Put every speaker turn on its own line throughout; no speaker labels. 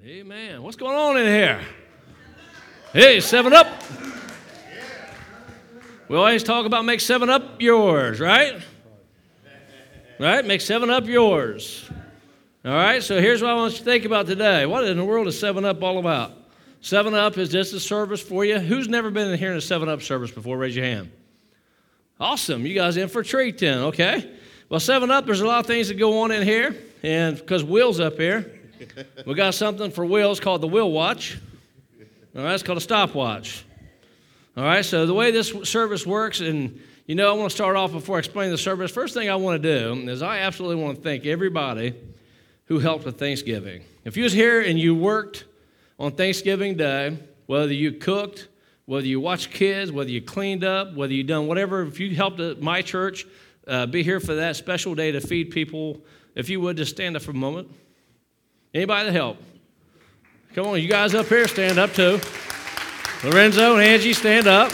Amen. What's going on in here? Hey, 7 Up. We always talk about make 7 Up yours, right? Right? Make 7 Up yours. All right, so here's what I want you to think about today. What in the world is 7 Up all about? 7 Up is just a service for you. Who's never been in here in a 7 Up service before? Raise your hand. Awesome. You guys in for a treat then, okay? Well, 7 Up, there's a lot of things that go on in here, and because Will's up here, we got something for Will. It's called the Will Watch. All right, it's called a stopwatch. All right, so the way this service works, and I want to start off before I explain the service. First thing I want to do is I absolutely want to thank everybody who helped with Thanksgiving. If you was here and you worked on Thanksgiving Day, whether you cooked, whether you watched kids, whether you cleaned up, whether you done whatever, if you helped at my church, be here for that special day to feed people, if you would, just stand up for a moment. Anybody that helped? Come on, you guys up here, stand up too. Lorenzo and Angie, stand up.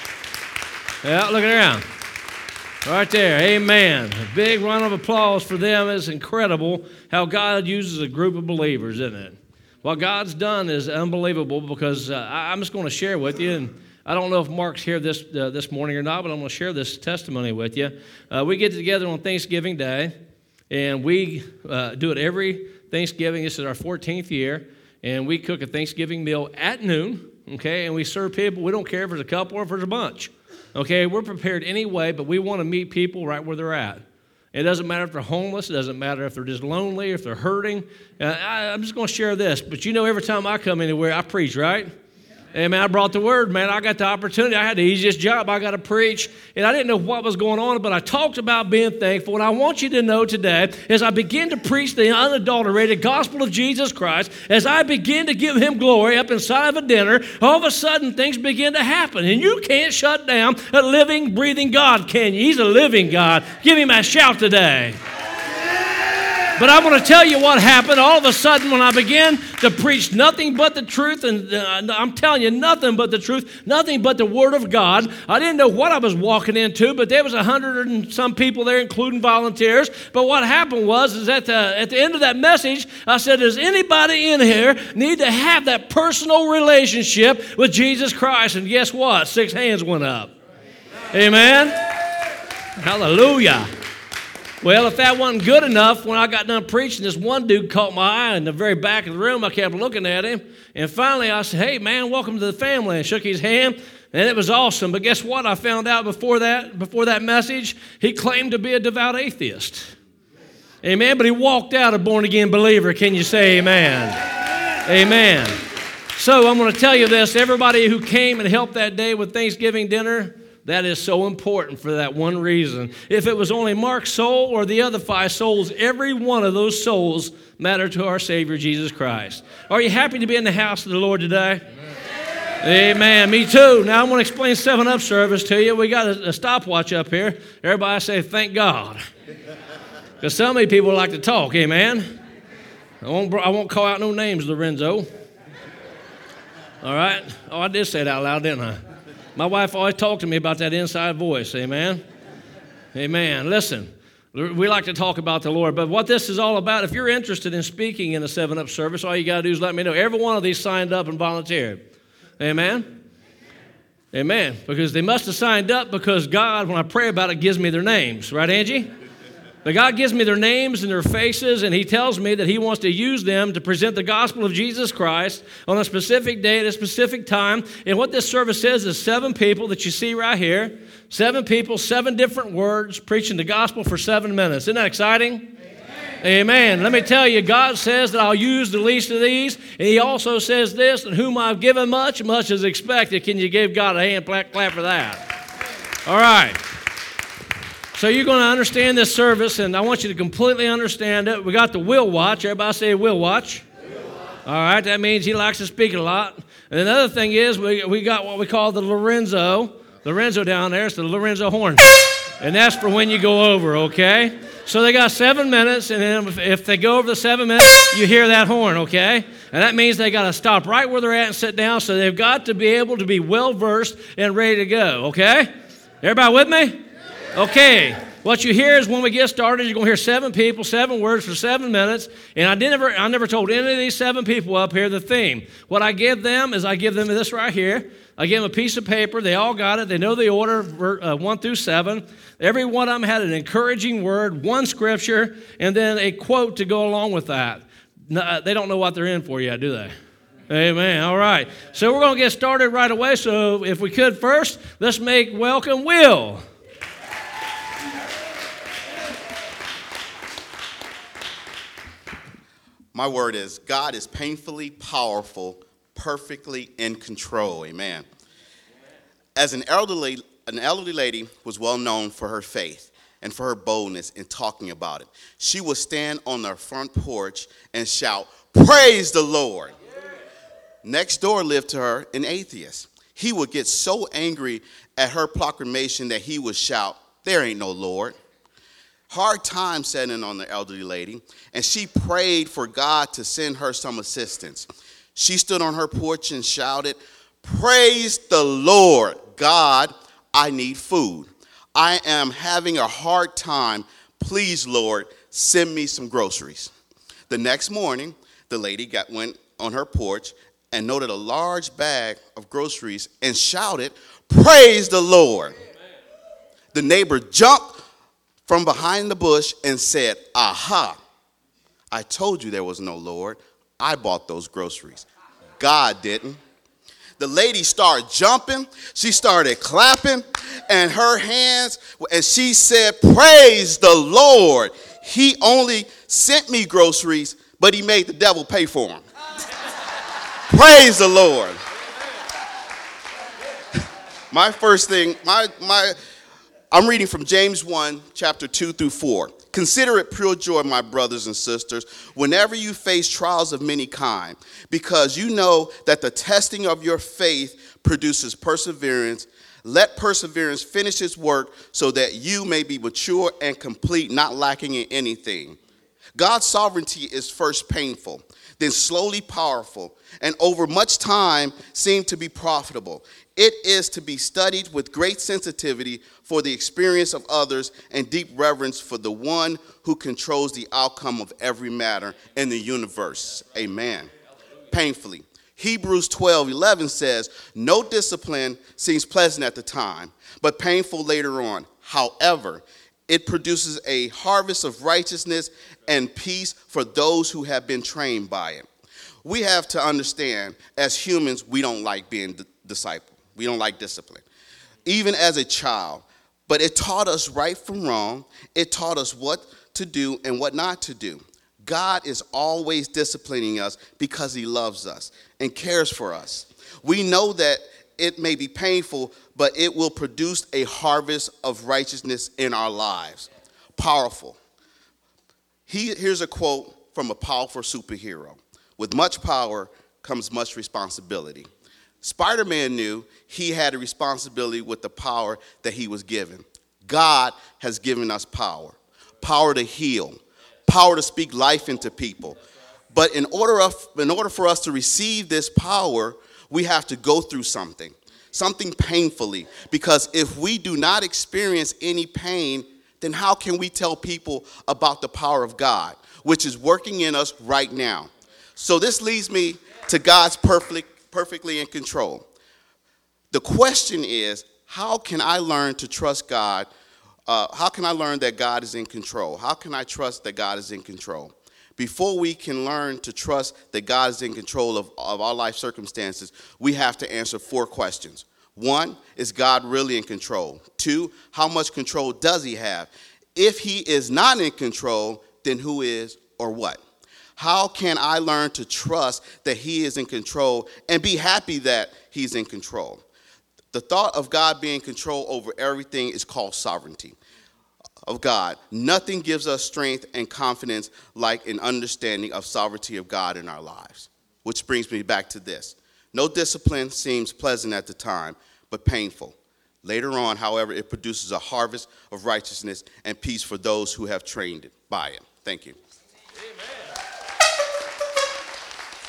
Yeah, looking around. Right there, amen. A big round of applause for them. It's incredible how God uses a group of believers, isn't it? What God's done is unbelievable because I'm just going to share with you, and I don't know if Mark's here this morning or not, but I'm going to share this testimony with you. We get together on Thanksgiving Day, and we do it every Thanksgiving. This is our 14th year, and we cook a Thanksgiving meal at noon, okay, and we serve people. We don't care if there's a couple or if there's a bunch, okay? We're prepared anyway, but we want to meet people right where they're at. It doesn't matter if they're homeless. It doesn't matter if they're just lonely, if they're hurting. I'm just going to share this, but every time I come anywhere, I preach, right? Hey, man, I brought the word, man. I got the opportunity. I had the easiest job. I got to preach, and I didn't know what was going on, but I talked about being thankful, and I want you to know today, as I begin to preach the unadulterated gospel of Jesus Christ, as I begin to give him glory up inside of a dinner, all of a sudden things begin to happen, and you can't shut down a living, breathing God, can you? He's a living God. Give him a shout today. But I'm going to tell you what happened. All of a sudden, when I began to preach nothing but the truth, and I'm telling you nothing but the truth, nothing but the Word of God, I didn't know what I was walking into, but there was 100 and some people there, including volunteers. But what happened is at the end of that message, I said, does anybody in here need to have that personal relationship with Jesus Christ? And guess what? 6 hands went up. Amen? Hallelujah. Well, if that wasn't good enough, when I got done preaching, this one dude caught my eye in the very back of the room. I kept looking at him, and finally I said, hey, man, welcome to the family, and shook his hand, and it was awesome. But guess what? I found out before that message, he claimed to be a devout atheist. Amen, but he walked out a born-again believer. Can you say amen? Amen. So I'm going to tell you this. Everybody who came and helped that day with Thanksgiving dinner, that is so important for that one reason. If it was only Mark's soul or the other 5 souls, every one of those souls matter to our Savior, Jesus Christ. Are you happy to be in the house of the Lord today? Amen. Amen. Me too. Now I'm going to explain 7 Up service to you. We got a stopwatch up here. Everybody say, thank God. Because so many people like to talk, amen? I won't call out no names, Lorenzo. All right? Oh, I did say it out loud, didn't I? My wife always talked to me about that inside voice, amen? Amen. Listen, we like to talk about the Lord, but what this is all about, if you're interested in speaking in the 7 Up service, all you got to do is let me know. Every one of these signed up and volunteered. Amen? Amen. Because they must have signed up because God, when I pray about it, gives me their names. Right, Angie? But God gives me their names and their faces, and he tells me that he wants to use them to present the gospel of Jesus Christ on a specific day at a specific time. And what this service is 7 people that you see right here. 7 people, 7 different words, preaching the gospel for 7 minutes. Isn't that exciting? Amen. Amen. Let me tell you, God says that I'll use the least of these, and he also says this, and whom I've given much, much is expected. Can you give God a hand clap for that? All right. So you're going to understand this service, and I want you to completely understand it. We got the Will Watch. Everybody say Will Watch. Will Watch. All right, that means he likes to speak a lot. And another thing is we got what we call the Lorenzo down there. It's the Lorenzo horn. And that's for when you go over, okay? So they got 7 minutes, and then if they go over the 7 minutes, you hear that horn, okay? And that means they got to stop right where they're at and sit down, so they've got to be able to be well-versed and ready to go, okay? Everybody with me? Okay, What you hear is when we get started, you're going to hear 7 people, 7 words for 7 minutes. And I never told any of these 7 people up here the theme. What I give them is I give them this right here. I give them a piece of paper. They all got it. They know the order, 1 through 7. Every one of them had an encouraging word, one scripture, and then a quote to go along with that. No, they don't know what they're in for yet, do they? Amen. All right. So we're going to get started right away. So if we could first, let's make welcome Will.
My word is God is painfully powerful, perfectly in control. Amen. As an elderly lady was well known for her faith and for her boldness in talking about it. She would stand on the front porch and shout, "Praise the Lord." Next door lived to her an atheist. He would get so angry at her proclamation that he would shout, "There ain't no Lord." Hard times set in on the elderly lady, and she prayed for God to send her some assistance. She stood on her porch and shouted, "Praise the Lord, God, I need food. I am having a hard time. Please, Lord, send me some groceries." The next morning, the lady went on her porch and noted a large bag of groceries and shouted, "Praise the Lord." The neighbor jumped from behind the bush and said, "Aha, I told you there was no Lord. I bought those groceries. God didn't." The lady started jumping. She started clapping and her hands, and she said, "Praise the Lord. He only sent me groceries, but he made the devil pay for them." Praise the Lord. My first thing, I'm reading from James 1, chapter 2 through 4. "Consider it pure joy, my brothers and sisters, whenever you face trials of many kind, because you know that the testing of your faith produces perseverance. Let perseverance finish its work so that you may be mature and complete, not lacking in anything." God's sovereignty is first painful, then slowly powerful, and over much time seemed to be profitable. It is to be studied with great sensitivity for the experience of others and deep reverence for the one who controls the outcome of every matter in the universe. Amen. Painfully. Hebrews 12:11 says, "No discipline seems pleasant at the time, but painful later on. However, it produces a harvest of righteousness and peace for those who have been trained by it." We have to understand, as humans, we don't like being discipled. We don't like discipline, even as a child. But it taught us right from wrong. It taught us what to do and what not to do. God is always disciplining us because he loves us and cares for us. We know that it may be painful, but it will produce a harvest of righteousness in our lives. Powerful. Here's a quote from a powerful superhero. "With much power comes much responsibility." Spider-Man knew he had a responsibility with the power that he was given. God has given us power. Power to heal. Power to speak life into people. But in order for us to receive this power, we have to go through something painfully. Because if we do not experience any pain, then how can we tell people about the power of God, which is working in us right now? So this leads me to God's perfectly in control. The question is, how can I learn to trust God? How can I learn that God is in control? How can I trust that God is in control? Before we can learn to trust that God is in control of our life circumstances, we have to answer 4 questions. 1, is God really in control? 2, how much control does he have? If he is not in control, then who is or what? How can I learn to trust that he is in control and be happy that he's in control? The thought of God being in control over everything is called sovereignty of God. Nothing gives us strength and confidence like an understanding of sovereignty of God in our lives. Which brings me back to this. No discipline seems pleasant at the time, but painful. Later on, however, it produces a harvest of righteousness and peace for those who have trained it by it. Thank you.
Amen.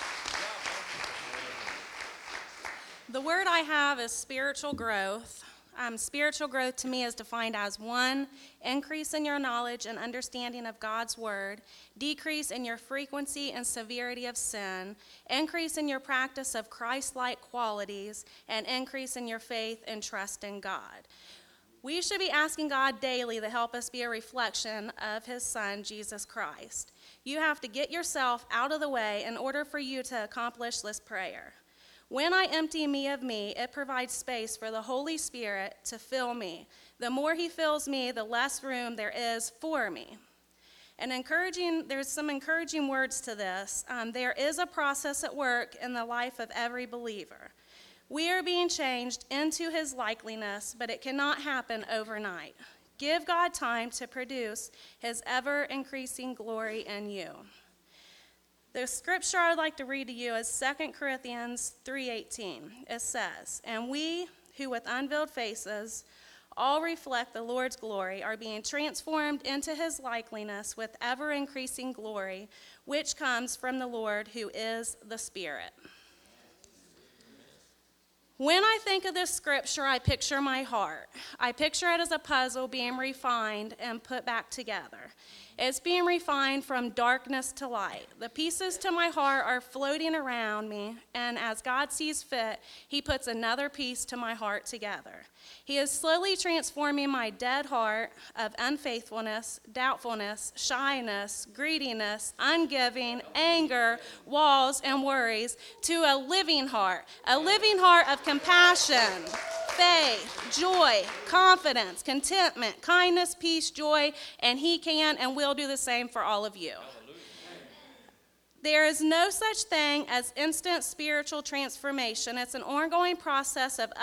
The word I have is spiritual growth. spiritual growth to me is defined as 1, increase in your knowledge and understanding of God's word, decrease in your frequency and severity of sin, increase in your practice of Christ-like qualities, and increase in your faith and trust in God. We should be asking God daily to help us be a reflection of his Son, Jesus Christ. You have to get yourself out of the way in order for you to accomplish this prayer. When I empty me of me, it provides space for the Holy Spirit to fill me. The more he fills me, the less room there is for me. And there's some encouraging words to this. There is a process at work in the life of every believer. We are being changed into his likeness, but it cannot happen overnight. Give God time to produce his ever-increasing glory in you. The scripture I would like to read to you is 2 Corinthians 3:18. It says, "And we who with unveiled faces all reflect the Lord's glory are being transformed into his likeness with ever-increasing glory, which comes from the Lord who is the Spirit." When I think of this scripture, I picture my heart. I picture it as a puzzle being refined and put back together. It's being refined from darkness to light. The pieces to my heart are floating around me, and as God sees fit, he puts another piece to my heart together. He is slowly transforming my dead heart of unfaithfulness, doubtfulness, shyness, greediness, ungiving, anger, walls, and worries to a living heart of compassion, faith, joy, confidence, contentment, kindness, peace, joy, and he can and will do the same for all of you. There is no such thing as instant spiritual transformation. It's an ongoing process of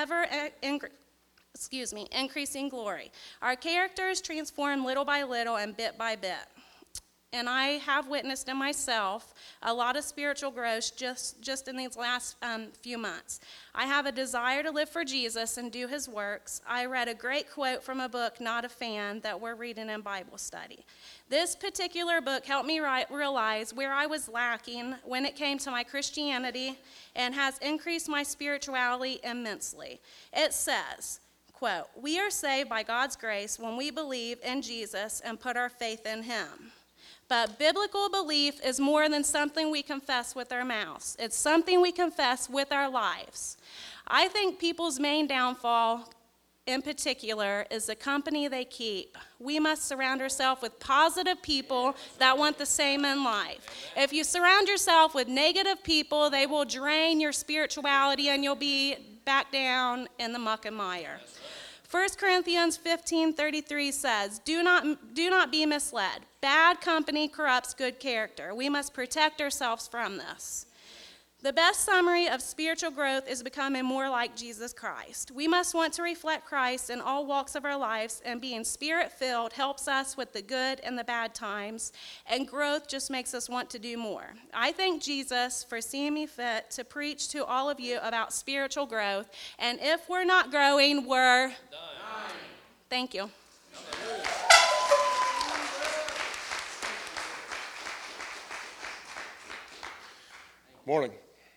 increasing glory. Our character is transformed little by little and bit by bit. And I have witnessed in myself a lot of spiritual growth just in these last few months. I have a desire to live for Jesus and do his works. I read a great quote from a book, Not a Fan, that we're reading in Bible study. This particular book helped me realize where I was lacking when it came to my Christianity and has increased my spirituality immensely. It says, quote, "We are saved by God's grace when we believe in Jesus and put our faith in him. But biblical belief is more than something we confess with our mouths. It's something we confess with our lives. I think people's main downfall, in particular, is the company they keep. We must surround ourselves with positive people that want the same in life. If you surround yourself with negative people, they will drain your spirituality and you'll be back down in the muck and mire." 1 Corinthians 15:33 says, do not be misled. Bad company corrupts good character. We must protect ourselves from this. The best summary of spiritual growth is becoming more like Jesus Christ. We must want to reflect Christ in all walks of our lives, and being spirit-filled helps us with the good and the bad times, and growth just makes us want to do more. I thank Jesus for seeing me fit to preach to all of you about spiritual growth, and if we're not growing, we're dying. Thank you.
Morning.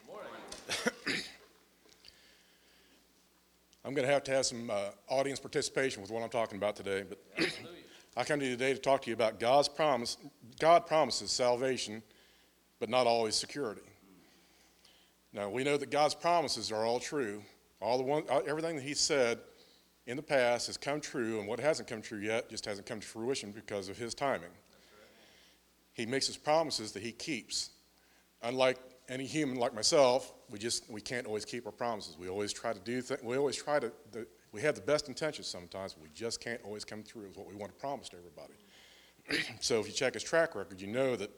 I'm going to have some audience participation with what I'm talking about today, but I come to you today to talk to you about God's promise. God promises salvation, but not always security. Now, we know that God's promises are all true. Everything that he said in the past has come true, and what hasn't come true yet just hasn't come to fruition because of his timing. He makes his promises that he keeps. Unlike any human like myself, we can't always keep our promises. We always try to do things. We have the best intentions sometimes, but we just can't always come through with what we want to promise to everybody. So if you check his track record, you know that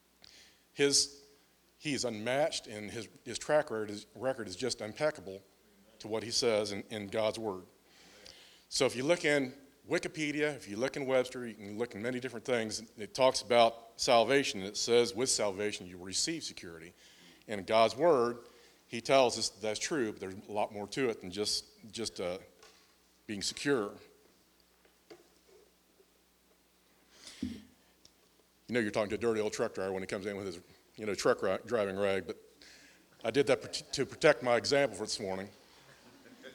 he is unmatched, and his track record is just impeccable to what he says in God's word. So if you look in Wikipedia, if you look in Webster, you can look in many different things. It talks about salvation, and it says with salvation you will receive security. And in God's word, he tells us that's true, but there's a lot more to it than just being secure. You know you're talking to a dirty old truck driver when he comes in with his truck driving rag, but I did that to protect my example for this morning.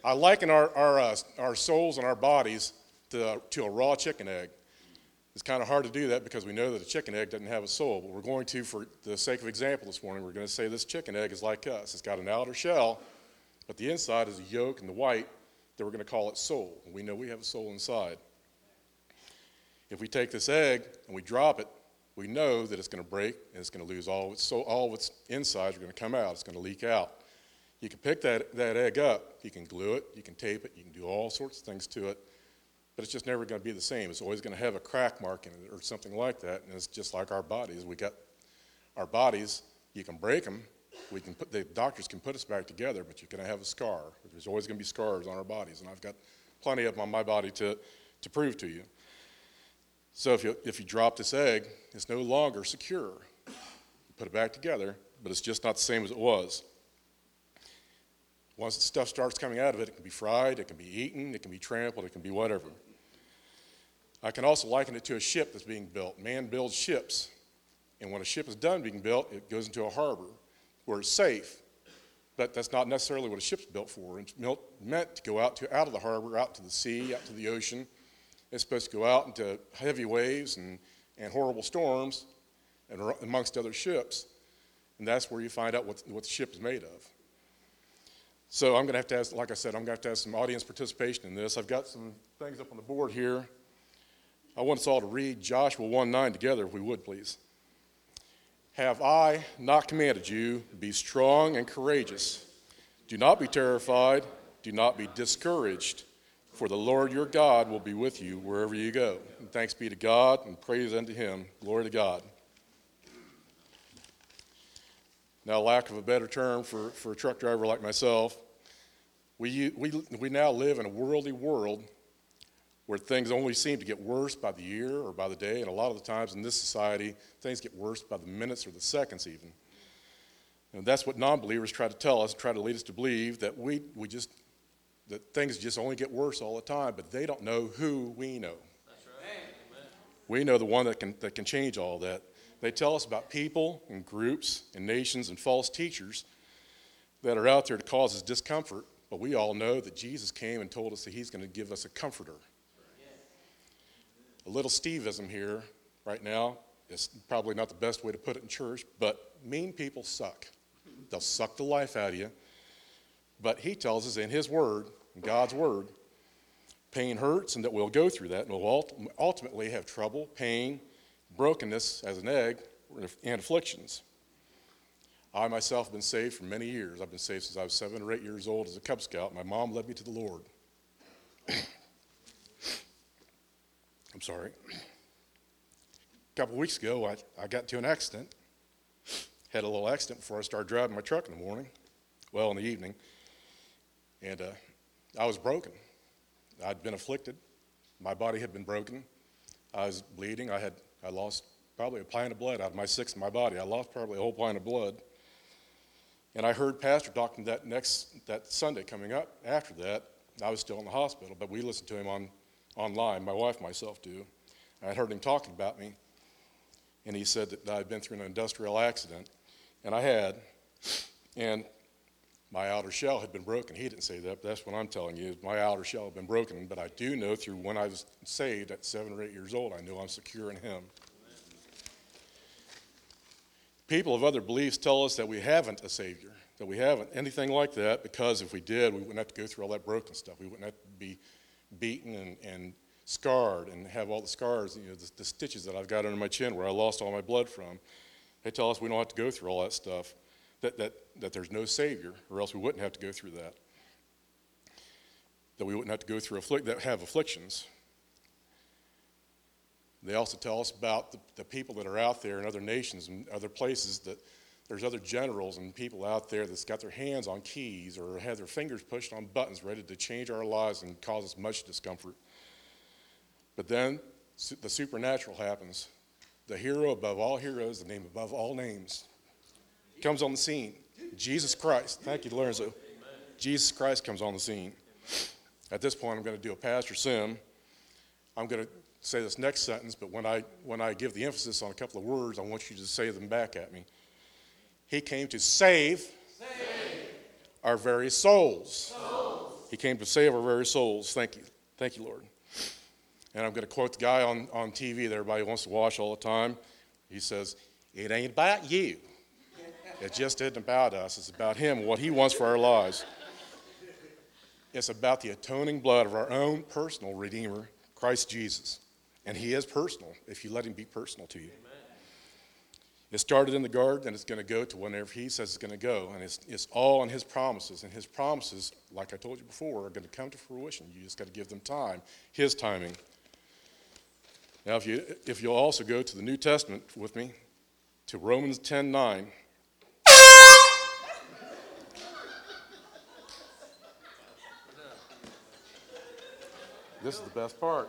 I liken our souls and our bodies to a raw chicken egg. It's kind of hard to do that because we know that a chicken egg doesn't have a soul, but we're going to, for the sake of example this morning, we're going to say this chicken egg is like us. It's got an outer shell, but the inside is a yolk, and the white, that we're going to call it soul. And we know we have a soul inside. If we take this egg and we drop it, we know that it's going to break and it's going to lose all of its insides are going to come out. It's going to leak out. You can pick that egg up. You can glue it. You can tape it. You can do all sorts of things to it. But it's just never going to be the same. It's always going to have a crack mark in it or something like that. And it's just like our bodies. We got our bodies. You can break them. The doctors can put us back together, but you're going to have a scar. There's always going to be scars on our bodies, and I've got plenty of them on my body to prove to you. So if you drop this egg, it's no longer secure. You put it back together, but it's just not the same as it was. Once the stuff starts coming out of it, it can be fried, it can be eaten, it can be trampled, it can be whatever. I can also liken it to a ship that's being built. Man builds ships, and when a ship is done being built, it goes into a harbor where it's safe. But that's not necessarily what a ship's built for. It's meant to go out of the harbor, out to the sea, out to the ocean. It's supposed to go out into heavy waves and horrible storms and amongst other ships. And that's where you find out what the ship is made of. So I'm going to have to ask, like I said, I'm going to have to have some audience participation in this. I've got some things up on the board here. I want us all to read Joshua 1:9 together, if we would, please. Have I not commanded you, be strong and courageous? Do not be terrified, do not be discouraged, for the Lord your God will be with you wherever you go. And thanks be to God, and praise unto him. Glory to God. Now, lack of a better term for a truck driver like myself, we now live in a worldly world where things only seem to get worse by the year or by the day, and a lot of the times in this society, things get worse by the minutes or the seconds even. And that's what non-believers try to tell us, try to lead us to believe that that things just only get worse all the time, but they don't know who we know. That's right. We know the one that can change all that. They tell us about people and groups and nations and false teachers that are out there to cause us discomfort, but we all know that Jesus came and told us that he's going to give us a comforter. A little Steveism here right now is probably not the best way to put it in church, but mean people suck. They'll suck the life out of you. But he tells us in his word, in God's word, pain hurts and that we'll go through that and we'll ultimately have trouble, pain, brokenness as an egg, and afflictions. I myself have been saved for many years. I've been saved since I was 7 or 8 years old as a Cub Scout. My mom led me to the Lord. I'm sorry. A couple of weeks ago, I got into an accident. Had a little accident before I started driving my truck in the morning. Well, in the evening. And I was broken. I'd been afflicted. My body had been broken. I was bleeding. I lost probably a pint of blood out of my 6 in my body. I lost probably a whole pint of blood. And I heard Pastor talking that Sunday coming up after that. I was still in the hospital, but we listened to him online, my wife and myself do. I heard him talking about me, and he said that I'd been through an industrial accident, and I had, and my outer shell had been broken. He didn't say that, but that's what I'm telling you. My outer shell had been broken, but I do know through when I was saved at 7 or 8 years old, I know I'm secure in him. People of other beliefs tell us that we haven't a Savior, that we haven't anything like that, because if we did, we wouldn't have to go through all that broken stuff. We wouldn't have to be beaten and scarred and have all the scars, the stitches that I've got under my chin where I lost all my blood from. They tell us we don't have to go through all that stuff, that there's no Savior, or else we wouldn't have to go through that. That we wouldn't have to go through have afflictions. They also tell us about the people that are out there in other nations and other places, that there's other generals and people out there that's got their hands on keys or have their fingers pushed on buttons ready to change our lives and cause us much discomfort. But then the supernatural happens. The hero above all heroes, the name above all names, comes on the scene. Jesus Christ. Thank you, Lorenzo. Jesus Christ comes on the scene. At this point, I'm going to do a Pastor Sim. I'm going to say this next sentence, but when I give the emphasis on a couple of words, I want you to say them back at me. He came to save our very souls. He came to save our very souls. Thank you. Thank you, Lord. And I'm going to quote the guy on TV that everybody wants to watch all the time. He says, "It ain't about you. It just isn't about us. It's about him and what he wants for our lives. It's about the atoning blood of our own personal Redeemer, Christ Jesus. And he is personal if you let him be personal to you. Amen. It started in the garden, and it's going to go to whenever he says it's going to go. And it's all in his promises. And his promises, like I told you before, are going to come to fruition. You just got to give them time, his timing. Now, if you'll also go to the New Testament with me, to Romans 10:9. This is the best part.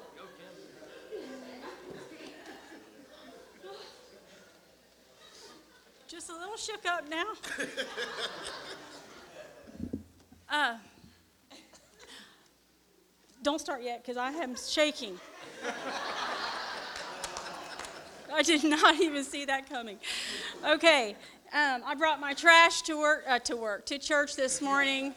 Just a little shook up now. Don't start yet, because I am shaking. I did not even see that coming. Okay, I brought my trash to church this morning.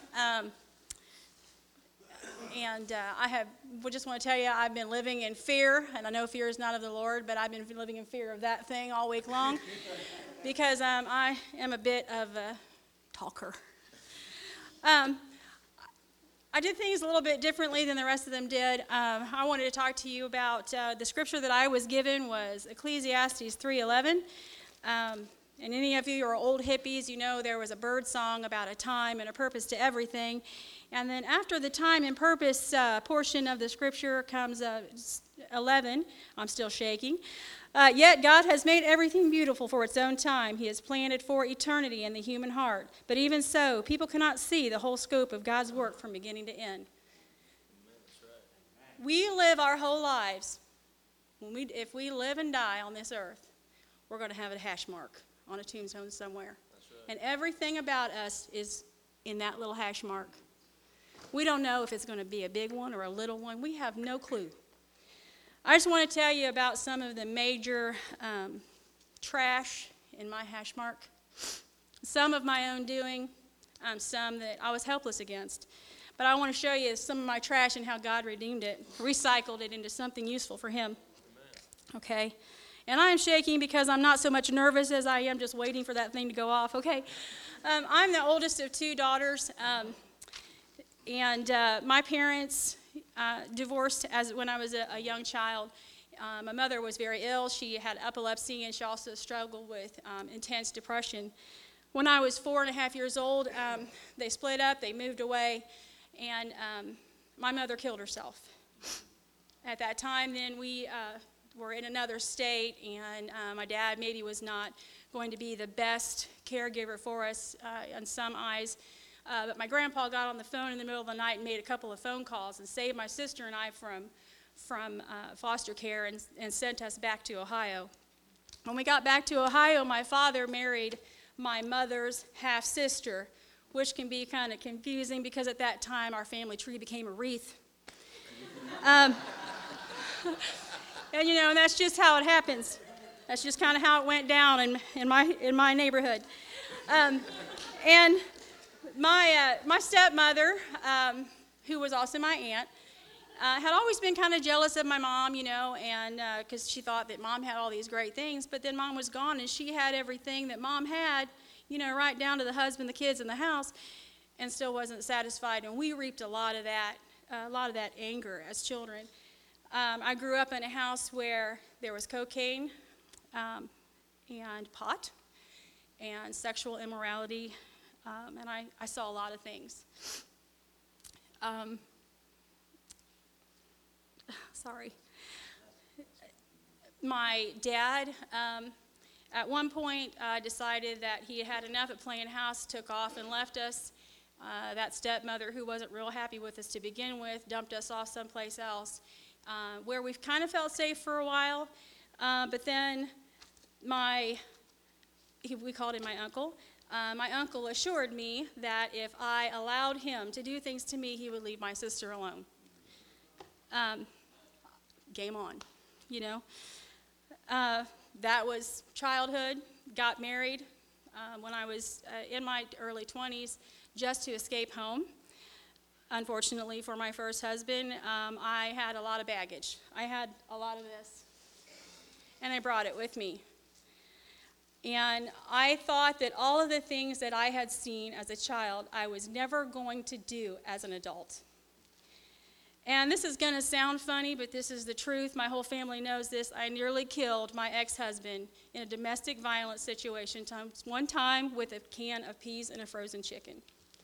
We just want to tell you, I've been living in fear, and I know fear is not of the Lord, but I've been living in fear of that thing all week long, because I am a bit of a talker. I did things a little bit differently than the rest of them did. I wanted to talk to you about the scripture that I was given was Ecclesiastes 3:11. And any of you who are old hippies, you know there was a bird song about a time and a purpose to everything. And then after the time and purpose portion of the scripture comes 11. I'm still shaking. Yet God has made everything beautiful for its own time. He has planned it for eternity in the human heart. But even so, people cannot see the whole scope of God's work from beginning to end. We live our whole lives. If we live and die on this earth, we're going to have a hash mark on a tombstone somewhere. And everything about us is in that little hash mark. We don't know if it's going to be a big one or a little one. We have no clue. I just want to tell you about some of the major trash in my hash mark. Some of my own doing, some that I was helpless against. But I want to show you some of my trash and how God redeemed it, recycled it into something useful for him. Okay? And I am shaking because I'm not so much nervous as I am just waiting for that thing to go off. Okay? I'm the oldest of two daughters, and my parents divorced when I was a young child. My mother was very ill. She had epilepsy, and she also struggled with intense depression. When I was 4.5 years old, they split up, they moved away, and my mother killed herself. At that time, then we were in another state, and my dad maybe was not going to be the best caregiver for us in some eyes. But my grandpa got on the phone in the middle of the night and made a couple of phone calls and saved my sister and I from foster care and sent us back to Ohio. When we got back to Ohio, my father married my mother's half-sister, which can be kind of confusing because at that time our family tree became a wreath. And and that's just how it happens. That's just kind of how it went down in my neighborhood. And my stepmother, who was also my aunt, had always been kind of jealous of my mom, and because she thought that mom had all these great things, but then mom was gone and she had everything that mom had, right down to the husband, the kids, and the house, and still wasn't satisfied. And we reaped a lot of that anger as children. I grew up in a house where there was cocaine and pot and sexual immorality, and I saw a lot of things. Sorry. My dad, at one point, decided that he had enough at playing house, took off and left us. That stepmother, who wasn't real happy with us to begin with, dumped us off someplace else. Where we've kind of felt safe for a while, but then we called him my uncle. My uncle assured me that if I allowed him to do things to me, he would leave my sister alone. Game on, That was childhood. Got married when I was in my early 20s just to escape home. Unfortunately for my first husband, I had a lot of baggage. I had a lot of this, and I brought it with me. And I thought that all of the things that I had seen as a child, I was never going to do as an adult. And this is going to sound funny, but this is the truth. My whole family knows this. I nearly killed my ex-husband in a domestic violence situation one time with a can of peas and a frozen chicken.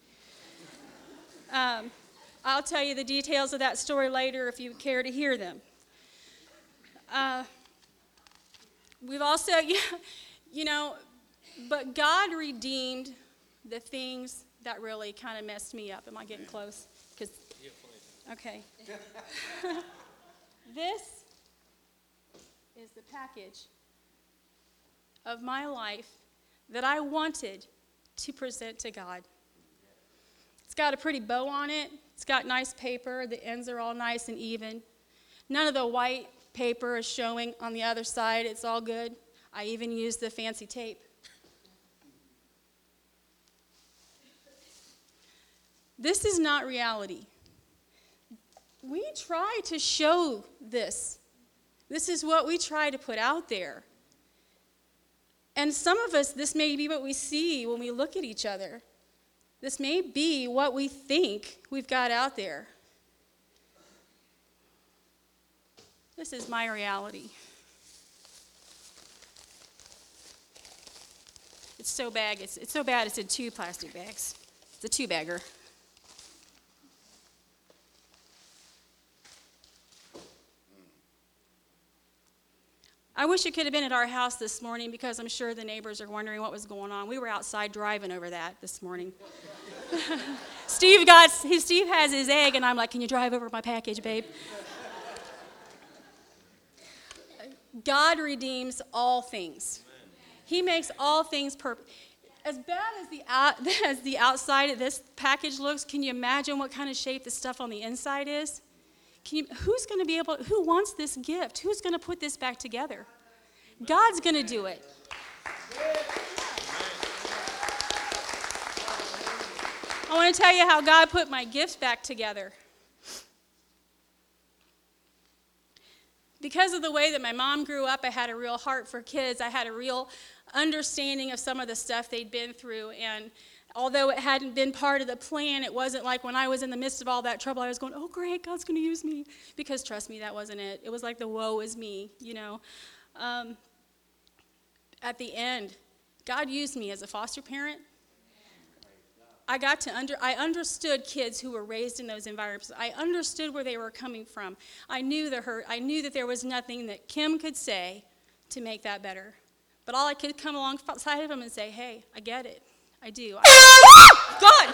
I'll tell you the details of that story later if you care to hear them. We've also, but God redeemed the things that really kind of messed me up. Am I getting close? Okay. This is the package of my life that I wanted to present to God. It's got a pretty bow on it. It's got nice paper. The ends are all nice and even. None of the white paper is showing on the other side. It's all good. I even used the fancy tape. This is not reality. We try to show this. This is what we try to put out there. And some of us, this may be what we see when we look at each other. This may be what we think we've got out there. This is my reality. It's so bad, it's in 2 plastic bags. It's a 2-bagger. I wish it could have been at our house this morning because I'm sure the neighbors are wondering what was going on. We were outside driving over that this morning. Steve has his egg, and I'm like, can you drive over my package, babe? God redeems all things. He makes all things perfect. As bad as the outside of this package looks, can you imagine what kind of shape the stuff on the inside is? Who wants this gift? Who's going to put this back together? God's going to do it. I want to tell you how God put my gifts back together. Because of the way that my mom grew up, I had a real heart for kids. I had a real understanding of some of the stuff they'd been through. And although it hadn't been part of the plan, it wasn't like when I was in the midst of all that trouble, I was going, oh, great, God's going to use me. Because trust me, that wasn't it. It was like the woe is me, At the end, God used me as a foster parent. I understood kids who were raised in those environments. I understood where they were coming from. I knew the hurt. I knew that there was nothing that Kim could say to make that better. But all I could come alongside of him and say, hey, I get it. I do. God!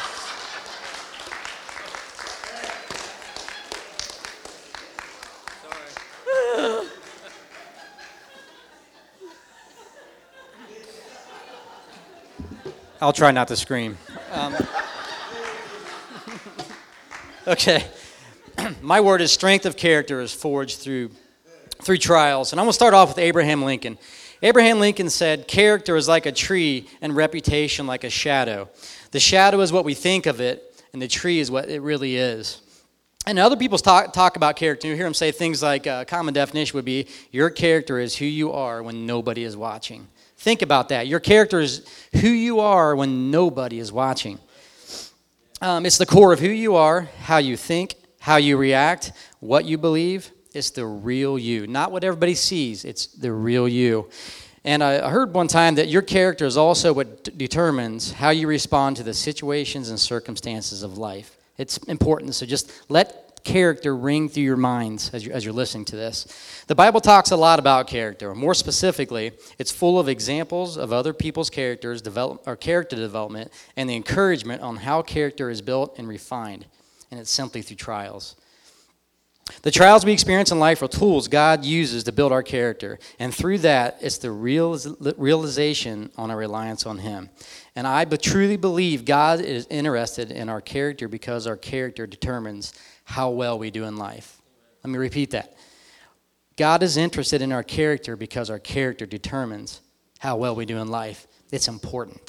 Sorry.
I'll try not to scream. Okay. My word is strength of character is forged through trials. And I'm going to start off with Abraham Lincoln. Abraham Lincoln said, character is like a tree and reputation like a shadow. The shadow is what we think of it, and the tree is what it really is. And other people talk about character. You hear them say things like, a common definition would be, your character is who you are when nobody is watching. Think about that. Your character is who you are when nobody is watching. It's the core of who you are, how you think, how you react, what you believe. It's the real you, not what everybody sees. It's the real you. And I heard one time that your character is also what determines how you respond to the situations and circumstances of life. It's important, so just let character ring through your minds as you're listening to this. The Bible talks a lot about character. More specifically, it's full of examples of other people's character development and the encouragement on how character is built and refined. And it's simply through trials. The trials we experience in life are tools God uses to build our character. And through that, it's the realization on our reliance on Him. And I truly believe God is interested in our character because our character determines how well we do in life. Let me repeat that. God is interested in our character because our character determines how well we do in life. It's important.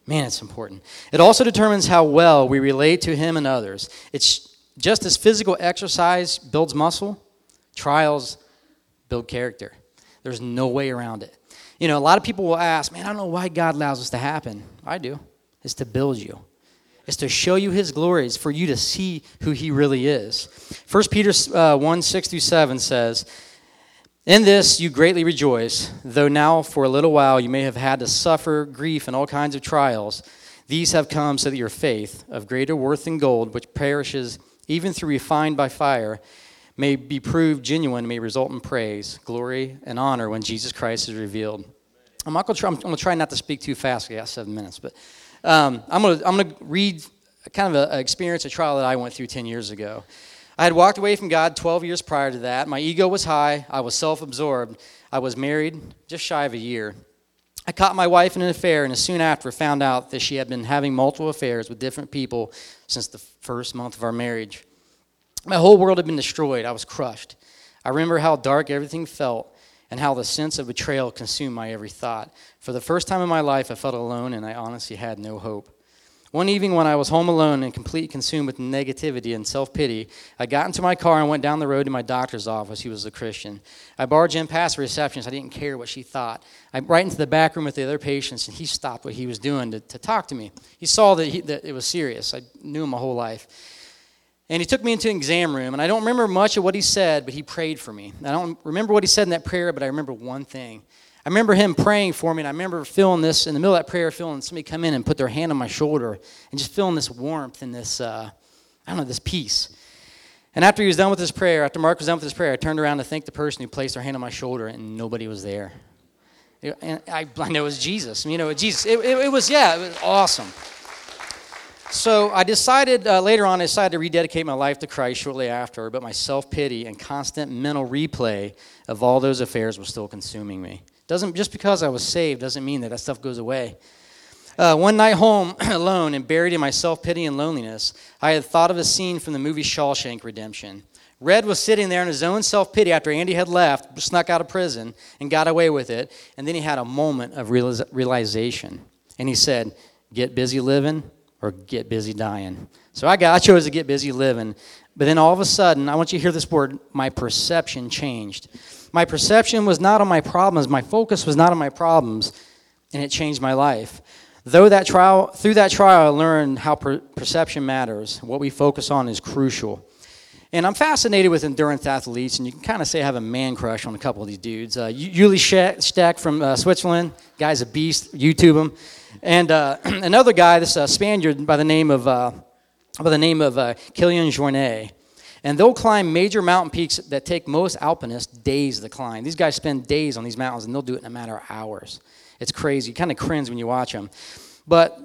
Man, it's important. It also determines how well we relate to him and others. It's just as physical exercise builds muscle, trials build character. There's no way around it. You know, a lot of people will ask, man, I don't know why God allows this to happen. I do. It's to build you. It's to show you his glories, for you to see who he really is. 1 Peter 1, 6 through 7 says, in this you greatly rejoice, though now for a little while you may have had to suffer grief and all kinds of trials. These have come so that your faith, of greater worth than gold, which perishes even through refined by fire, may be proved genuine, may result in praise, glory, and honor when Jesus Christ is revealed. I'm going to try not to speak too fast. I got 7 minutes, but I'm going to read kind of an experience, a trial that I went through 10 years ago. I had walked away from God 12 years prior to that. My ego was high. I was self-absorbed. I was married just shy of a year. I caught my wife in an affair, and soon after found out that she had been having multiple affairs with different people since the first month of our marriage. My whole world had been destroyed. I was crushed. I remember how dark everything felt and how the sense of betrayal consumed my every thought. For the first time in my life, I felt alone, and I honestly had no hope. One evening when I was home alone and completely consumed with negativity and self-pity, I got into my car and went down the road to my doctor's office. He was a Christian. I barged in past the receptionist. I didn't care what she thought. I right into the back room with the other patients, and he stopped what he was doing to talk to me. He saw that it was serious. I knew him my whole life. And he took me into an exam room, and I don't remember much of what he said, but he prayed for me. I don't remember what he said in that prayer, but I remember one thing. I remember him praying for me, and I remember feeling this, in the middle of that prayer, feeling somebody come in and put their hand on my shoulder, and just feeling this warmth and this, this peace. And after he was done with his prayer, after Mark was done with his prayer, I turned around to thank the person who placed their hand on my shoulder, and nobody was there. And I know it was Jesus. You know, Jesus. It was awesome. So I decided, later on, to rededicate my life to Christ shortly after, but my self-pity and constant mental replay of all those affairs was still consuming me. Just because I was saved doesn't mean that stuff goes away. One night home alone and buried in my self-pity and loneliness, I had thought of a scene from the movie Shawshank Redemption. Red was sitting there in his own self-pity after Andy had left, snuck out of prison, and got away with it, and then he had a moment of realization. And he said, get busy living or get busy dying. So I chose to get busy living. But then all of a sudden, I want you to hear this word, my perception changed. My perception was not on my problems. My focus was not on my problems, and it changed my life. Through that trial, I learned how perception matters. What we focus on is crucial. And I'm fascinated with endurance athletes, and you can kind of say I have a man crush on a couple of these dudes. Uli Stack from Switzerland, guy's a beast. YouTube him. And another guy, this Spaniard by the name of Kilian Jornet. And they'll climb major mountain peaks that take most alpinists days to climb. These guys spend days on these mountains, and they'll do it in a matter of hours. It's crazy. You kind of cringe when you watch them. But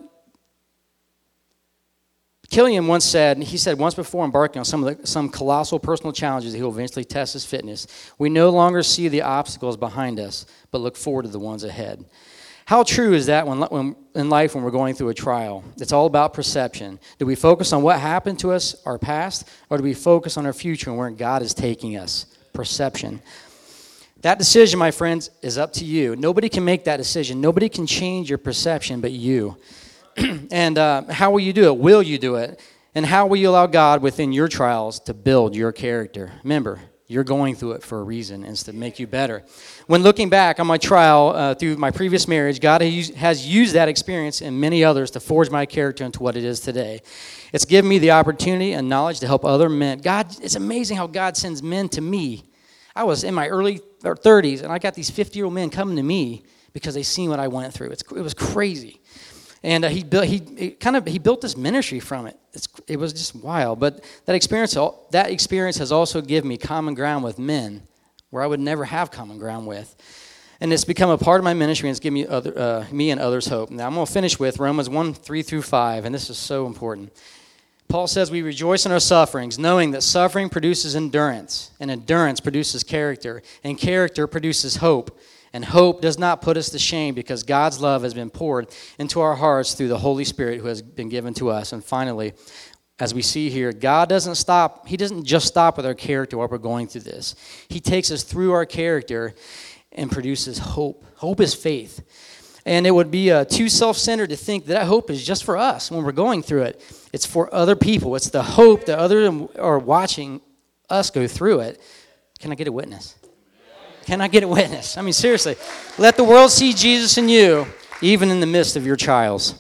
Kilian once said once before embarking on some colossal personal challenges, he will eventually test his fitness. We no longer see the obstacles behind us, but look forward to the ones ahead. How true is that when in life when we're going through a trial? It's all about perception. Do we focus on what happened to us, our past, or do we focus on our future and where God is taking us? Perception. That decision, my friends, is up to you. Nobody can make that decision. Nobody can change your perception but you. And how will you do it? Will you do it? And how will you allow God within your trials to build your character? Remember, you're going through it for a reason, and it's to make you better. When looking back on my trial through my previous marriage, God has used that experience and many others to forge my character into what it is today. It's given me the opportunity and knowledge to help other men. It's amazing how God sends men to me. I was in my early 30s, and I got these 50-year-old men coming to me because they seen what I went through. It was crazy. And he built this ministry from it. It was just wild. But that experience has also given me common ground with men where I would never have common ground with. And it's become a part of my ministry, and it's given me and others hope. Now I'm going to finish with Romans 1:3-5, and this is so important. Paul says we rejoice in our sufferings, knowing that suffering produces endurance, and endurance produces character, and character produces hope. And hope does not put us to shame because God's love has been poured into our hearts through the Holy Spirit who has been given to us. And finally, as we see here, God doesn't stop. He doesn't just stop with our character while we're going through this. He takes us through our character and produces hope. Hope is faith. And it would be too self-centered to think that hope is just for us when we're going through it. It's for other people. It's the hope that others are watching us go through it. Can I get a witness? Can I get a witness? I mean, seriously. Let the world see Jesus in you, even in the midst of your trials.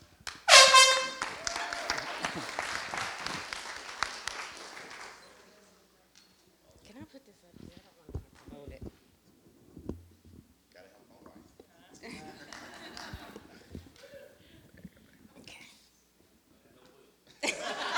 Can I put this up here? I don't want to hold it. Okay.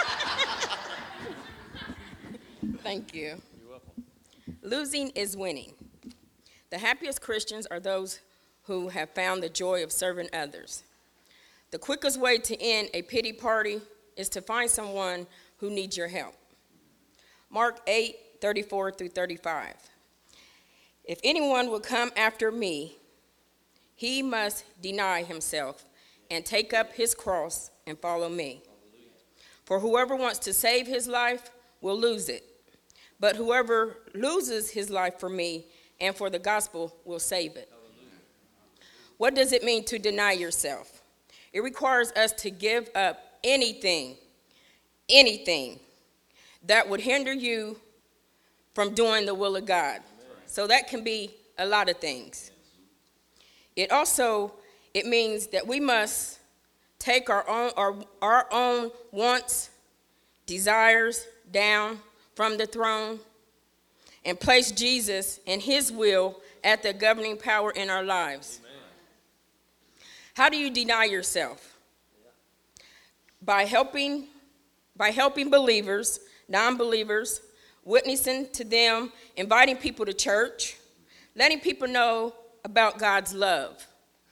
Thank you. You're welcome. Losing is winning. The happiest Christians are those who have found the joy of serving others. The quickest way to end a pity party is to find someone who needs your help. Mark 8:34-35. If anyone will come after me, he must deny himself and take up his cross and follow me. For whoever wants to save his life will lose it, but whoever loses his life for me and for the gospel will save it. What does it mean to deny yourself? It requires us to give up anything that would hinder you from doing the will of God. So that can be a lot of things. It means that we must take our own wants, desires down from the throne and place Jesus and his will at the governing power in our lives. Amen. How do you deny yourself? By helping believers, non-believers, witnessing to them, inviting people to church, letting people know about God's love.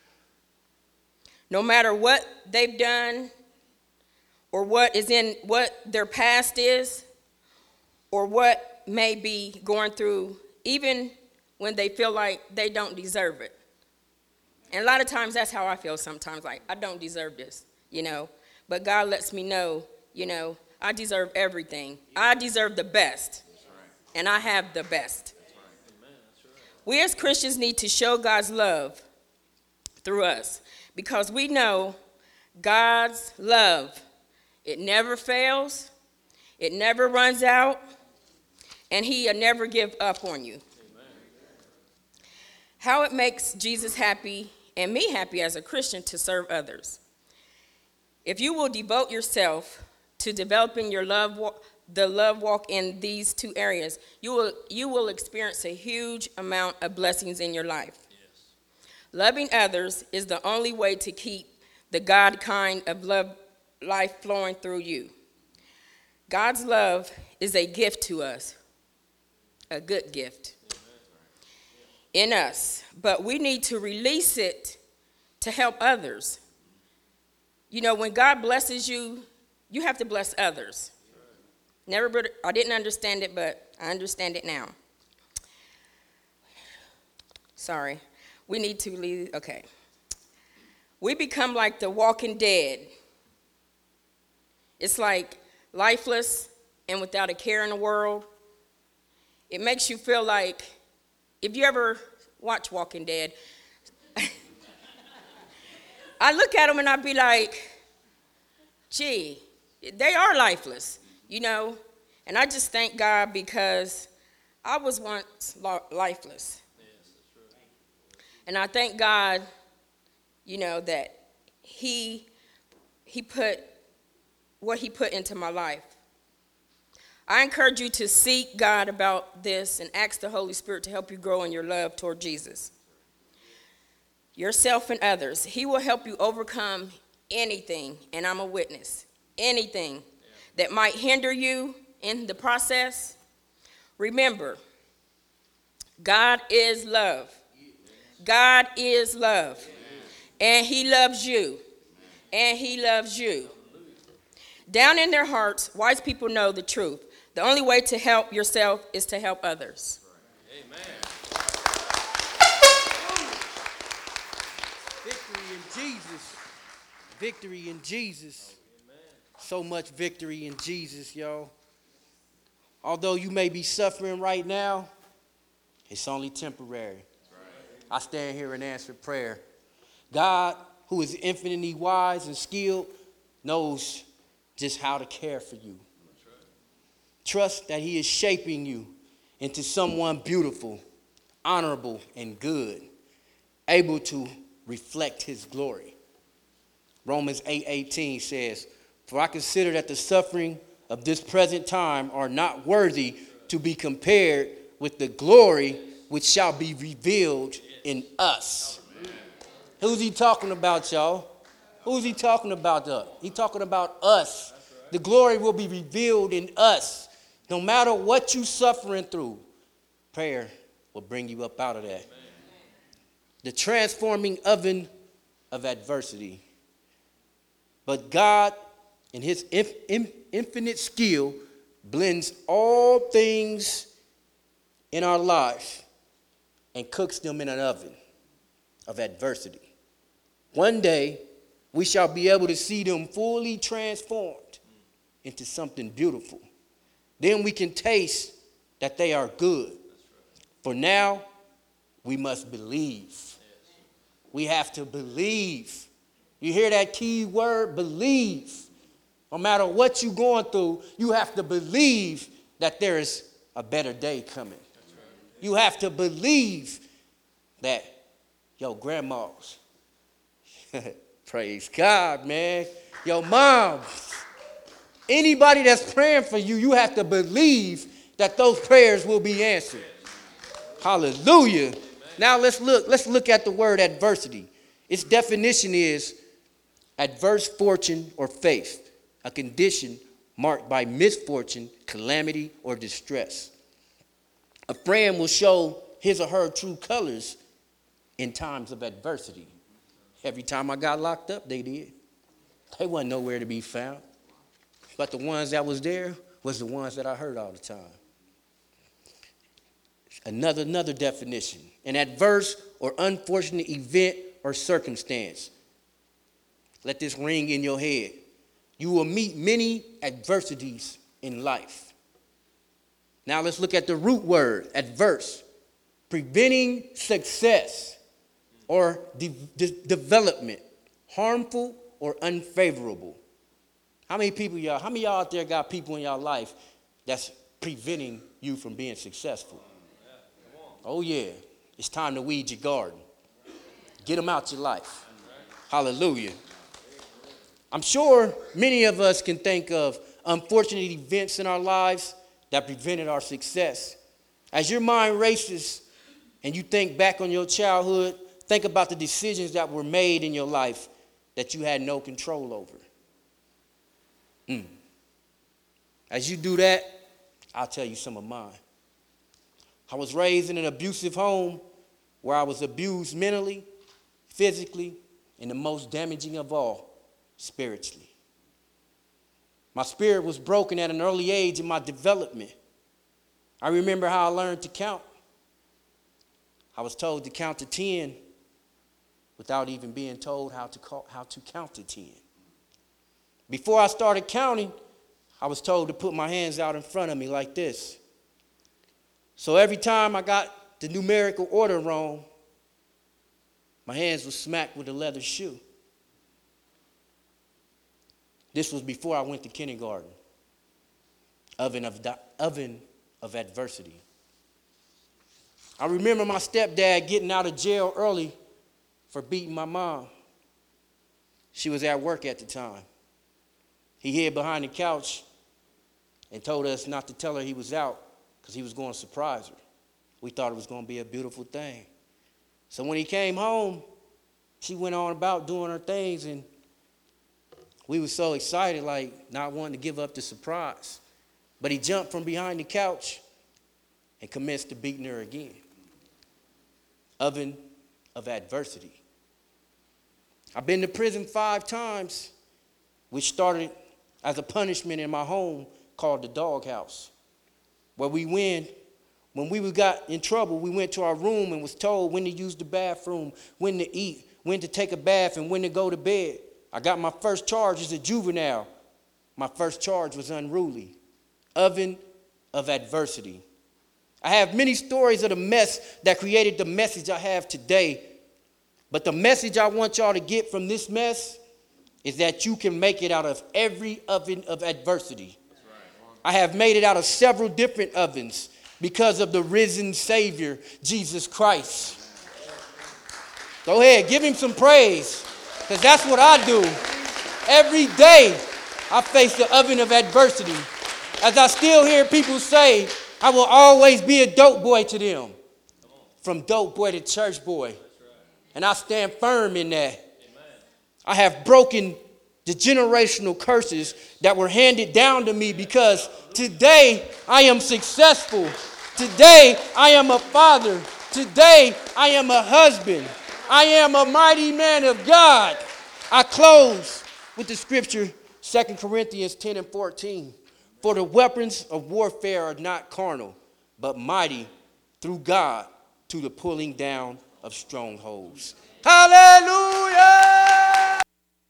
No matter what they've done or what their past is or what may be going through, even when they feel like they don't deserve it. And a lot of times that's how I feel sometimes, like I don't deserve this, But God lets me know, I deserve everything. I deserve the best. And I have the best. We as Christians need to show God's love through us because we know God's love, it never fails, it never runs out, and he'll never give up on you. Amen. How it makes Jesus happy and me happy as a Christian to serve others. If you will devote yourself to developing your love walk in these two areas, you will experience a huge amount of blessings in your life. Yes. Loving others is the only way to keep the God kind of love life flowing through you. God's love is a gift to us. A good gift in us, but we need to release it to help others. When God blesses you, you have to bless others. I didn't understand it, but I understand it now. Sorry, we need to leave. Okay, we become like the walking dead. It's like lifeless and without a care in the world. It makes you feel like, if you ever watch Walking Dead, I look at them and I be like, gee, they are lifeless, And I just thank God because I was once lifeless. Yes, that's true. And I thank God, that he put what he put into my life. I encourage you to seek God about this and ask the Holy Spirit to help you grow in your love toward Jesus, yourself and others. He will help you overcome anything, and I'm a witness, anything that might hinder you in the process. Remember, God is love. God is love. And he loves you. And he loves you. Down in their hearts, wise people know the truth. The only way to help yourself is to help others.
Amen.
Victory in Jesus. Victory in Jesus. So much victory in Jesus, y'all. Although you may be suffering right now, it's only temporary. I stand here and answer prayer. God, who is infinitely wise and skilled, knows just how to care for you. Trust that he is shaping you into someone beautiful, honorable, and good, able to reflect his glory. Romans 8:18 says, "For I consider that the suffering of this present time are not worthy to be compared with the glory which shall be revealed in us." Who's he talking about, y'all? Who's he talking about? He's talking about us. The glory will be revealed in us. No matter what you're suffering through, prayer will bring you up out of that. The transforming oven of adversity. But God, in his infinite skill, blends all things in our life and cooks them in an oven of adversity. One day, we shall be able to see them fully transformed into something beautiful. Then we can taste that they are good. For now, we must believe. We have to believe. You hear that key word, believe. No matter what you're going through, you have to believe that there is a better day coming. You have to believe that your grandma's, praise God, man, your mom, anybody that's praying for you, you have to believe that those prayers will be answered. Hallelujah. Now let's look at the word adversity. Its definition is adverse fortune or fate, a condition marked by misfortune, calamity, or distress. A friend will show his or her true colors in times of adversity. Every time I got locked up, they did. They wasn't nowhere to be found. But the ones that was there was the ones that I heard all the time. Another definition, an adverse or unfortunate event or circumstance. Let this ring in your head. You will meet many adversities in life. Now let's look at the root word, adverse. Preventing success or development, harmful or unfavorable. How many of y'all out there got people in y'all life that's preventing you from being successful? Oh yeah, it's time to weed your garden. Get them out your life. Hallelujah. I'm sure many of us can think of unfortunate events in our lives that prevented our success. As your mind races and you think back on your childhood, think about the decisions that were made in your life that you had no control over. As you do that, I'll tell you some of mine. I was raised in an abusive home where I was abused mentally, physically, and the most damaging of all, spiritually. My spirit was broken at an early age in my development. I remember how I learned to count. I was told to count to 10 without even being told how to count to 10. Before I started counting, I was told to put my hands out in front of me like this. So every time I got the numerical order wrong, my hands were smacked with a leather shoe. This was before I went to kindergarten. Oven of adversity. I remember my stepdad getting out of jail early for beating my mom. She was at work at the time. He hid behind the couch and told us not to tell her he was out because he was going to surprise her. We thought it was going to be a beautiful thing. So when he came home, she went on about doing her things, and we were so excited, like not wanting to give up the surprise. But he jumped from behind the couch and commenced to beating her again. Oven of adversity. I've been to prison 5 times, which started as a punishment in my home called the doghouse, where when we got in trouble, we went to our room and was told when to use the bathroom, when to eat, when to take a bath, and when to go to bed. I got my first charge as a juvenile. My first charge was unruly. Oven of adversity. I have many stories of the mess that created the message I have today. But the message I want y'all to get from this mess is that you can make it out of every oven of adversity. I have made it out of several different ovens because of the risen Savior, Jesus Christ. Go ahead, give him some praise, because that's what I do. Every day I face the oven of adversity. As I still hear people say, I will always be a dope boy to them. From dope boy to church boy. And I stand firm in that. I have broken the generational curses that were handed down to me, because today I am successful. Today I am a father. Today I am a husband. I am a mighty man of God. I close with the scripture, 2 Corinthians 10 and 14. For the weapons of warfare are not carnal, but mighty through God to the pulling down of strongholds. Hallelujah!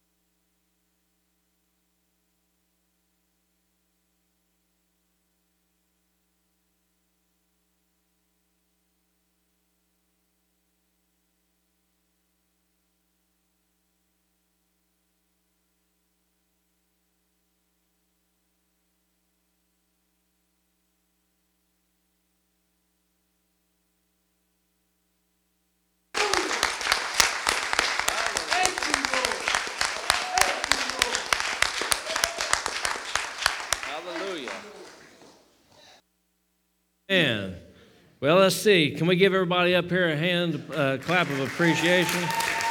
Man. Well, let's see. Can we give everybody up here a hand clap of appreciation?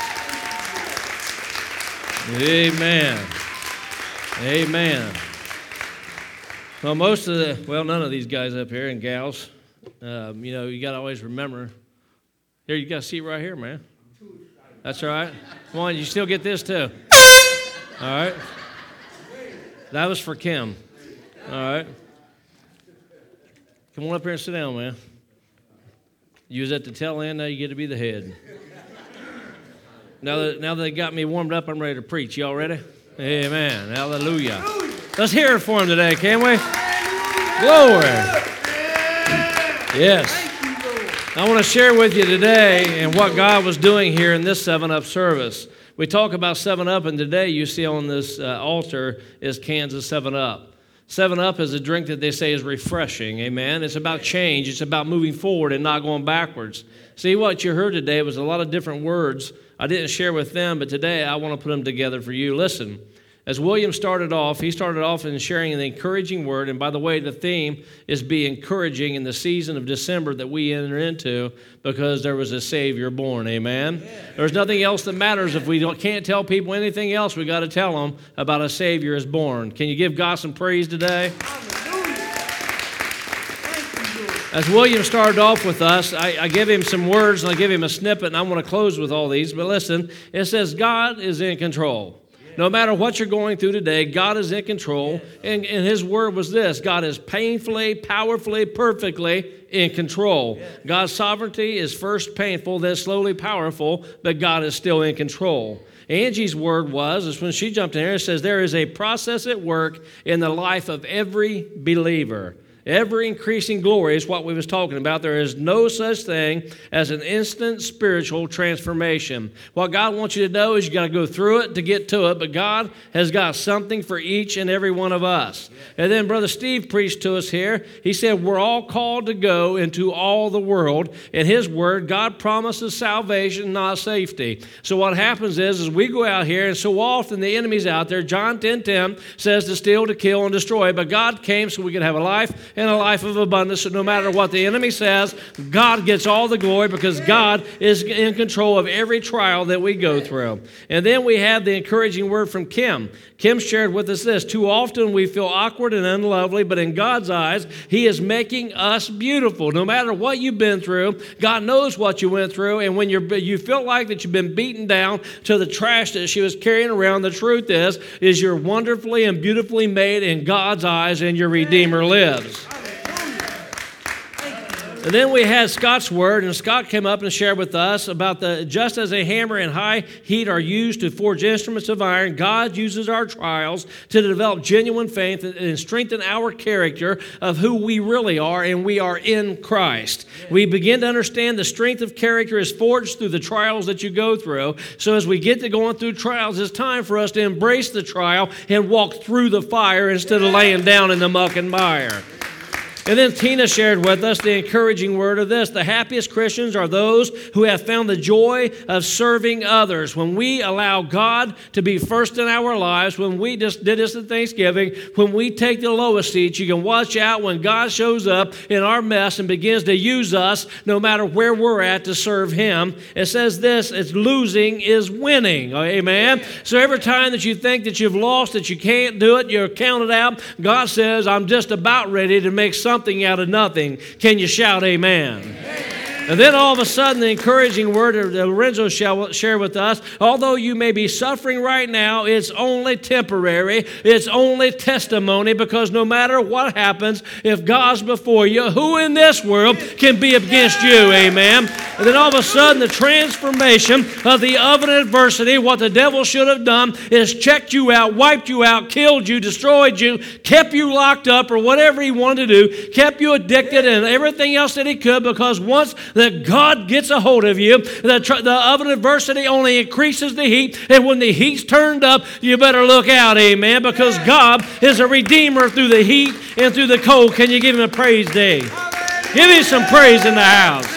Amen. Amen. Well, none of these guys up here and gals, you got to always remember. Here, you got a seat right here, man. That's all right. Come on, you still get this too. All right. That was for Kim. All right. Come on up here and sit down, man. You was at the tail end, now you get to be the head. Now that they got me warmed up, I'm ready to preach. Y'all ready? Amen. Hallelujah. Let's hear it for him today, can we? Glory. Yes. I want to share with you today and what God was doing here in this 7-Up service. We talk about 7-Up, and today you see on this altar is cans of 7-Up. 7-Up is a drink that they say is refreshing, amen? It's about change. It's about moving forward and not going backwards. See, what you heard today was a lot of different words. I didn't share with them, but today I want to put them together for you. Listen, as William started off, he started off in sharing an encouraging word. And by the way, the theme is be encouraging in the season of December that we enter into, because there was a Savior born, amen? There's nothing else that matters. If we can't tell people anything else, we got to tell them about a Savior is born. Can you give God some praise today? As William started off with us, I give him some words and I give him a snippet, and I want to close with all these. But listen, it says God is in control. No matter what you're going through today, God is in control. And his word was this: God is painfully, powerfully, perfectly in control. God's sovereignty is first painful, then slowly powerful, but God is still in control. Angie's word is when she jumped in here, it says there is a process at work in the life of every believer. Ever increasing glory is what we was talking about. There is no such thing as an instant spiritual transformation. What God wants you to know is you got to go through it to get to it, but God has got something for each and every one of us. And then Brother Steve preached to us here. He said we're all called to go into all the world. In his word, God promises salvation, not safety. So what happens is we go out here, and so often the enemy's out there. John 10:10 says to steal, to kill, and destroy. But God came so we could have a life and a life of abundance. So no matter what the enemy says, God gets all the glory, because God is in control of every trial that we go through. And then we have the encouraging word from Kim. Kim shared with us this: too often we feel awkward and unlovely, but in God's eyes, He is making us beautiful. No matter what you've been through, God knows what you went through, and when you feel like that you've been beaten down to the trash that she was carrying around, the truth is you're wonderfully and beautifully made in God's eyes, and your Redeemer lives. And then we had Scott's word, and Scott came up and shared with us about just as a hammer and high heat are used to forge instruments of iron, God uses our trials to develop genuine faith and strengthen our character of who we really are, and we are in Christ. We begin to understand the strength of character is forged through the trials that you go through. So as we get to going through trials, it's time for us to embrace the trial and walk through the fire instead of laying down in the muck and mire. And then Tina shared with us the encouraging word of this. The happiest Christians are those who have found the joy of serving others. When we allow God to be first in our lives, when we just did this at Thanksgiving, when we take the lowest seats, you can watch out when God shows up in our mess and begins to use us no matter where we're at to serve Him. It says this, it's losing is winning. Amen? So every time that you think that you've lost, that you can't do it, you're counted out, God says, I'm just about ready to make something out of nothing. Can you shout amen? Amen. And then all of a sudden, the encouraging word that Lorenzo shared with us, although you may be suffering right now, it's only temporary. It's only testimony, because no matter what happens, if God's before you, who in this world can be against you? Amen. And then all of a sudden, the transformation of the oven of adversity, what the devil should have done is checked you out, wiped you out, killed you, destroyed you, kept you locked up or whatever he wanted to do, kept you addicted and everything else that he could, because once that God gets a hold of you, the oven of adversity only increases the heat, and when the heat's turned up, you better look out, amen, because God is a redeemer through the heat and through the cold. Can you give Him a praise day? Give Him some praise in the house.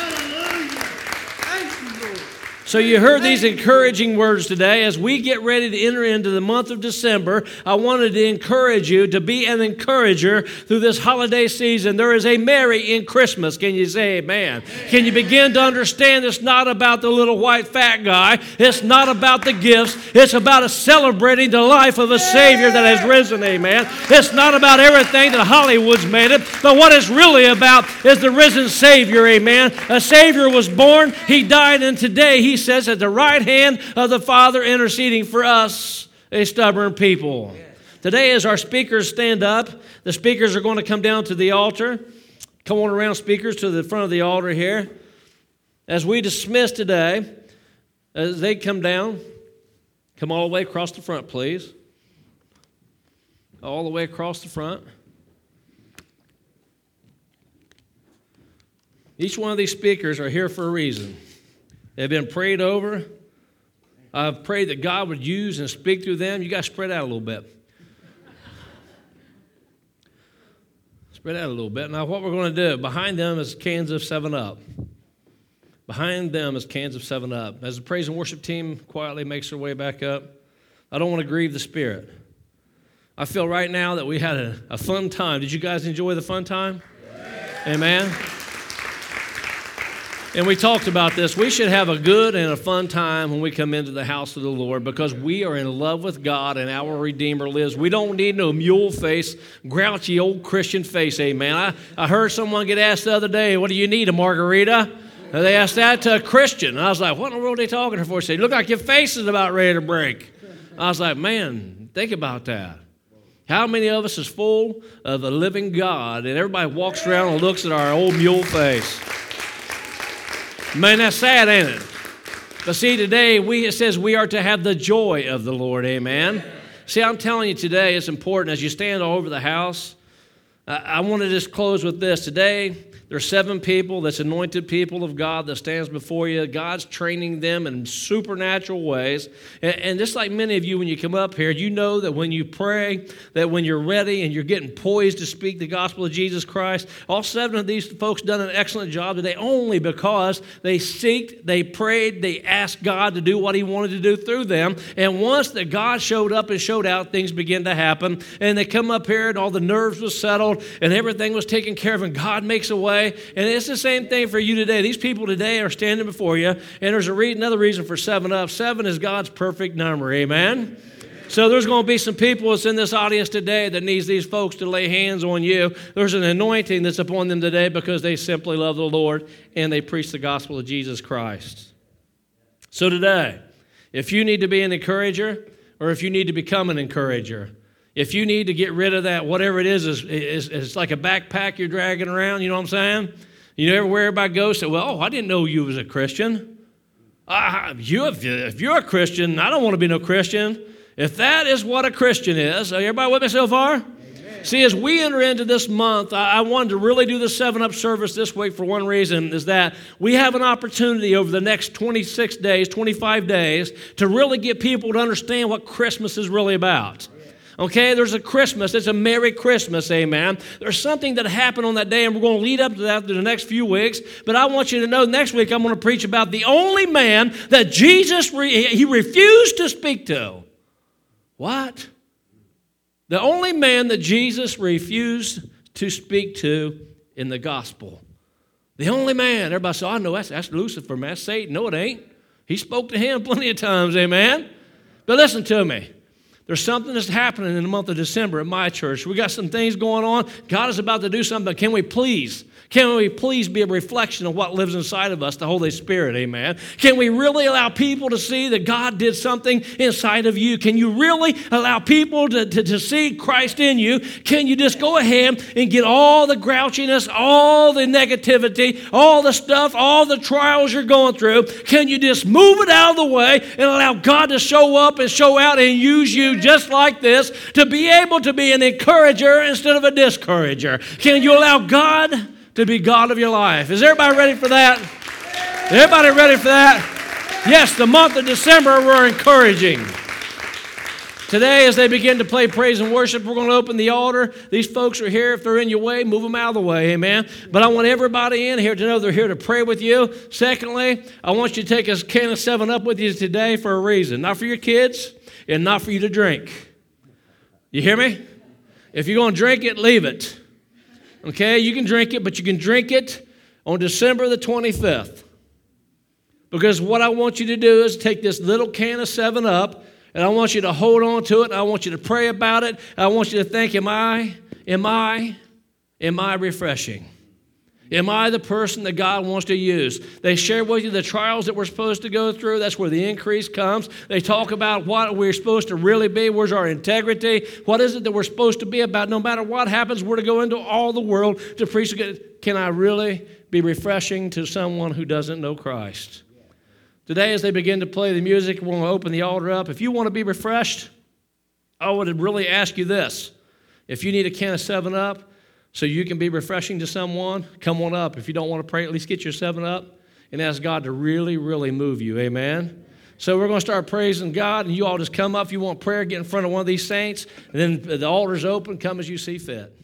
So you heard these encouraging words today. As we get ready to enter into the month of December, I wanted to encourage you to be an encourager through this holiday season. There is a Mary in Christmas. Can you say amen? Can you begin to understand it's not about the little white fat guy. It's not about the gifts. It's about celebrating the life of a Savior that has risen, amen. It's not about everything that Hollywood's made it, but what it's really about is the risen Savior, amen. A Savior was born, He died, and today He says at the right hand of the Father interceding for us, a stubborn people. Today as our speakers stand up, the speakers are going to come down to the altar. Come on around, speakers, to the front of the altar here. As we dismiss today, as they come down, come all the way across the front, please. All the way across the front. Each one of these speakers are here for a reason. They've been prayed over. I've prayed that God would use and speak through them. You guys spread out a little bit. Spread out a little bit. Now what we're going to do, behind them is cans of 7-Up. Behind them is cans of 7-Up. As the praise and worship team quietly makes their way back up, I don't want to grieve the Spirit. I feel right now that we had a fun time. Did you guys enjoy the fun time? Yeah. Amen. And we talked about this. We should have a good and a fun time when we come into the house of the Lord, because we are in love with God and our Redeemer lives. We don't need no mule face, grouchy old Christian face, amen. I heard someone get asked the other day, what do you need, a margarita? And they asked that to a Christian. And I was like, what in the world are they talking to for? They said, look like your face is about ready to break. I was like, man, think about that. How many of us is full of a living God, and everybody walks around and looks at our old mule face? Man, that's sad, ain't it? But see, today, it says we are to have the joy of the Lord, amen? See, I'm telling you today, it's important. As you stand all over the house, I want to just close with this. Today, there's 7 people that's anointed people of God that stands before you. God's training them in supernatural ways. And just like many of you, when you come up here, you know that when you pray, that when you're ready and you're getting poised to speak the gospel of Jesus Christ, all 7 of these folks done an excellent job today only because they seeked, they prayed, they asked God to do what He wanted to do through them. And once that God showed up and showed out, things began to happen. And they come up here and all the nerves was settled and everything was taken care of, and God makes a way. And it's the same thing for you today. These people today are standing before you, and there's another reason for 7-Up. 7 is God's perfect number, amen? So there's going to be some people that's in this audience today that needs these folks to lay hands on you. There's an anointing that's upon them today because they simply love the Lord and they preach the gospel of Jesus Christ. So today, if you need to be an encourager, or if you need to become an encourager, if you need to get rid of that, whatever it is, it's like a backpack you're dragging around, you know what I'm saying? You know, everywhere everybody goes, say, well, I didn't know you was a Christian. If you're a Christian, I don't want to be no Christian. If that is what a Christian is, everybody with me so far? Amen. See, as we enter into this month, I wanted to really do the 7-Up service this week for one reason, is that we have an opportunity over the next 26 days, 25 days, to really get people to understand what Christmas is really about. Okay, there's a Christmas. It's a Merry Christmas, amen. There's something that happened on that day, and we're going to lead up to that through the next few weeks. But I want you to know next week I'm going to preach about the only man that Jesus, he refused to speak to. What? The only man that Jesus refused to speak to in the gospel. The only man. Everybody said, I know that's Lucifer, man. That's Satan. No, it ain't. He spoke to him plenty of times, amen. But listen to me. There's something that's happening in the month of December at my church. We got some things going on. God is about to do something. Can we please be a reflection of what lives inside of us, the Holy Spirit, amen? Can we really allow people to see that God did something inside of you? Can you really allow people to see Christ in you? Can you just go ahead and get all the grouchiness, all the negativity, all the stuff, all the trials you're going through? Can you just move it out of the way and allow God to show up and show out and use you just like this to be able to be an encourager instead of a discourager? Can you allow God to be God of your life? Is everybody ready for that? Everybody ready for that? Yes, the month of December we're encouraging. Today, as they begin to play praise and worship, we're going to open the altar. These folks are here. If they're in your way, move them out of the way, amen? But I want everybody in here to know they're here to pray with you. Secondly, I want you to take a can of 7-Up with you today for a reason. Not for your kids and not for you to drink. You hear me? If you're going to drink it, leave it. Okay, you can drink it, but you can drink it on December the 25th. Because what I want you to do is take this little can of 7-Up, and I want you to hold on to it. I want you to pray about it. I want you to think, am I refreshing? Am I the person that God wants to use? They share with you the trials that we're supposed to go through. That's where the increase comes. They talk about what we're supposed to really be. Where's our integrity? What is it that we're supposed to be about? No matter what happens, we're to go into all the world to preach. Can I really be refreshing to someone who doesn't know Christ? Today, as they begin to play the music, we're going to open the altar up. If you want to be refreshed, I would really ask you this. If you need a can of 7-Up, so you can be refreshing to someone, come on up. If you don't want to pray, at least get your 7-Up and ask God to really, really move you. Amen? So we're going to start praising God, and you all just come up. If you want prayer, get in front of one of these saints, and then the altar's open. Come as you see fit.